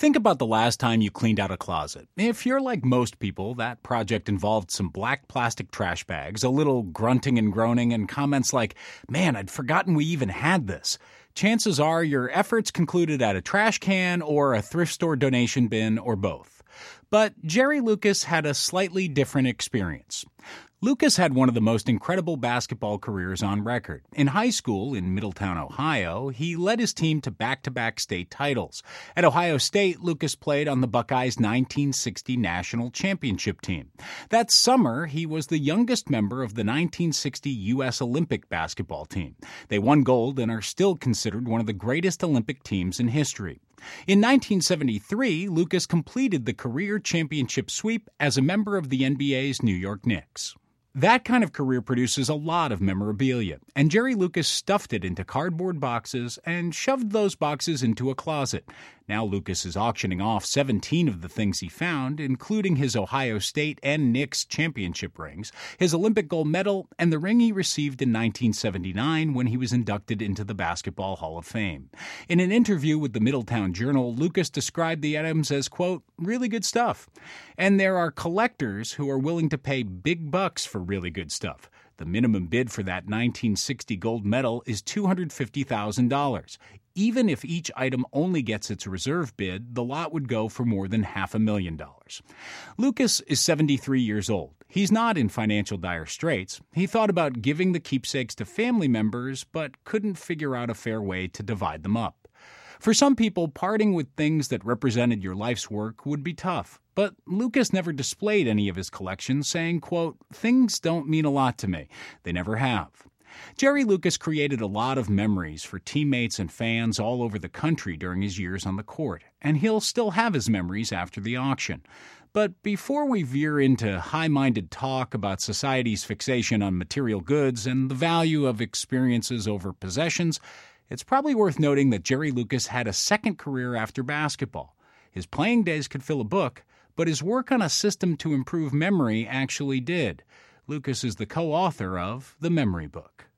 Think about the last time you cleaned out a closet. If you're like most people, that project involved some black plastic trash bags, a little grunting and groaning, and comments like, "Man, I'd forgotten we even had this." Chances are your efforts concluded at a trash can or a thrift store donation bin or both. But Jerry Lucas had a slightly different experience. Lucas had one of the most incredible basketball careers on record. In high school in Middletown, Ohio, he led his team to back-to-back state titles. At Ohio State, Lucas played on the Buckeyes' 1960 national championship team. That summer, he was the youngest member of the 1960 U.S. Olympic basketball team. They won gold and are still considered one of the greatest Olympic teams in history. In 1973, Lucas completed the career championship sweep as a member of the NBA's New York Knicks. That kind of career produces a lot of memorabilia, and Jerry Lucas stuffed it into cardboard boxes and shoved those boxes into a closet. Now Lucas is auctioning off 17 of the things he found, including his Ohio State and Knicks championship rings, his Olympic gold medal, and the ring he received in 1979 when he was inducted into the Basketball Hall of Fame. In an interview with the Middletown Journal, Lucas described the items as, quote, "really good stuff." And there are collectors who are willing to pay big bucks for really good stuff. The minimum bid for that 1960 gold medal is $250,000. Even if each item only gets its reserve bid, the lot would go for more than $500,000. Lucas is 73 years old. He's not in financial dire straits. He thought about giving the keepsakes to family members, but couldn't figure out a fair way to divide them up. For some people, parting with things that represented your life's work would be tough. But Lucas never displayed any of his collections, saying, quote, "Things don't mean a lot to me. They never have." Jerry Lucas created a lot of memories for teammates and fans all over the country during his years on the court, and he'll still have his memories after the auction. But before we veer into high-minded talk about society's fixation on material goods and the value of experiences over possessions, it's probably worth noting that Jerry Lucas had a second career after basketball. His playing days could fill a book, but his work on a system to improve memory actually did. Lucas is the co-author of The Memory Book.